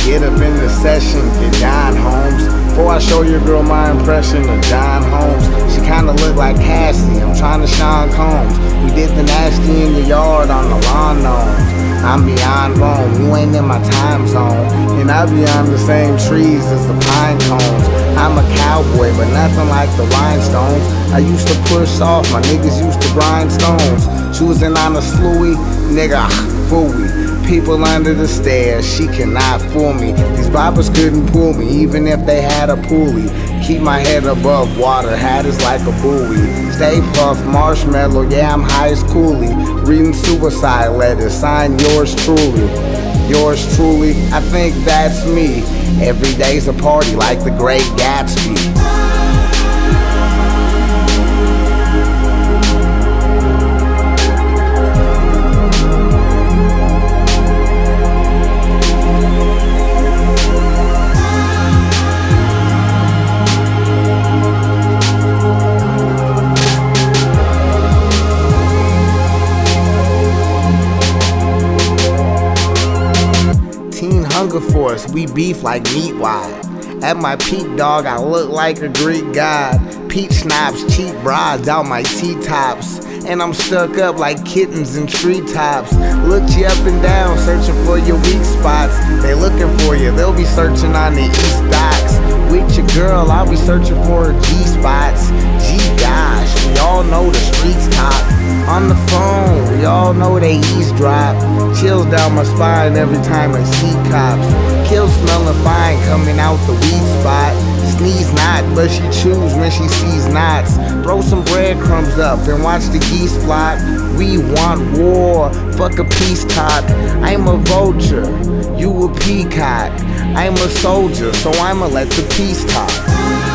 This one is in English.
Get up in the session, get John Holmes. Before I show your girl my impression of John Holmes. She kinda look like Cassie, I'm trying to Sean Combs. We did the nasty in the yard on the lawn gnomes. I'm beyond Rome, you ain't in my time zone. And I be on the same trees as the pine cones. I'm a cowboy, but nothing like the rhinestones. I used to push off, my niggas used to grind stones. Choosing on a slewy, nigga, fooey. People under the stairs, she cannot fool me. These boppers couldn't pull me, even if they had a pulley. Keep my head above water, hat is like a buoy. Stay puff, marshmallow, yeah, I'm high as Cooley. Reading suicide letters, sign yours truly. Yours truly, I think that's me. Every day's a party like the Great Gatsby. 18 Hunger Force, we beef like meat wide. At my peak, dog, I look like a Greek god. Peach schnapps, cheap broads out my T-tops. And I'm stuck up like kittens in treetops. Look you up and down, searching for your weak spots. They looking for you, they'll be searching on the East Docks. With your girl, I'll be searching for her G-spots. Gee gosh, we all know the streets top. On the phone, we all know they eavesdrop. Chills down my spine every time I see cops. Kill smelling fine coming out the weed spot. Sneeze not, but she chews when she sees knots. Throw some breadcrumbs up and watch the geese flock. We want war, fuck a peace talk. I'm a vulture, you a peacock. I'm a soldier, so I'ma let the peace talk.